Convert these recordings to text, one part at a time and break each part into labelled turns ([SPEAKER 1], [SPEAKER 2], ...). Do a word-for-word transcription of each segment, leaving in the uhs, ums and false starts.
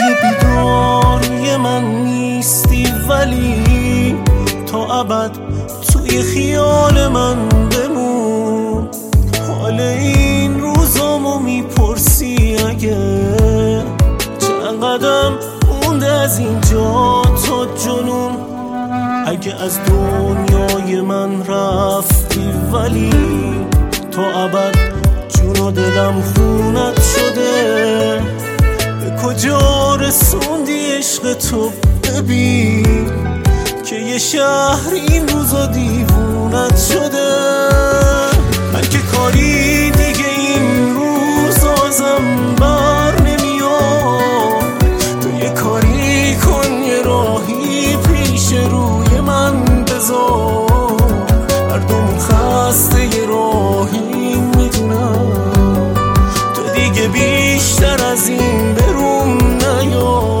[SPEAKER 1] دیگه بیداری من نیستی، ولی تا ابد توی خیال من بمون. حال این روزامو میپرسی اگه چند قدم مونده از اینجا تا جنون. اگه از دنیای من رفتی ولی تا ابد جون و دلم خونت شده. به کجا رسوندی عشق تو؟ ببین که یه شهر این روزا دیوونت شده. من که کاری دیگه این روز ازم بر نمیاد. تو یه کاری کن، یه راهی پیش روی من بذار. هر دومون خسته یه راهی میدونم، تو دیگه بیشتر از این بروم نیا.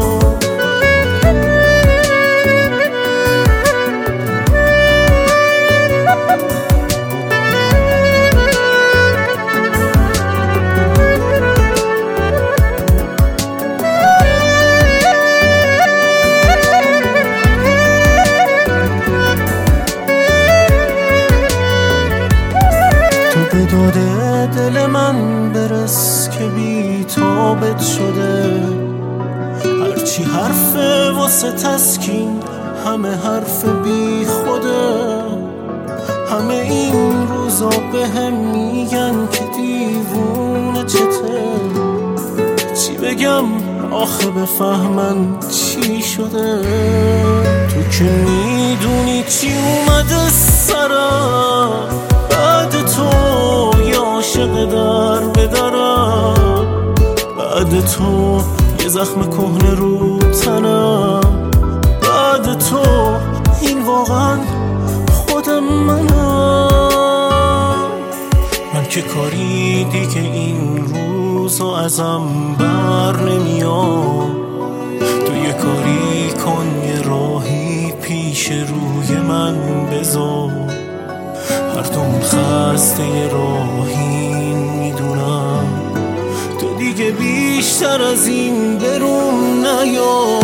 [SPEAKER 1] به داده دل من برس که بی تابت شده. هرچی حرف واسه تسکین، همه حرف بی خوده. همه این روزا به هم میگن که دیوونه چته. چی بگم آخه بفهمن چی شده؟ تو که میدونی چی اومده سرم. بعد تو یه عاشق در بدرم، بعد تو یه زخم کهنه رو تنم، بعد تو این واقعا خودم منم. من که کاری دیگه این روزا ازم بر نمیاد. تو یه کاری کن، یه راهی پیش روی من بذار. هر دومون خسته یه راهی میدونم، تو دیگه بیشتر از این بروم نیا.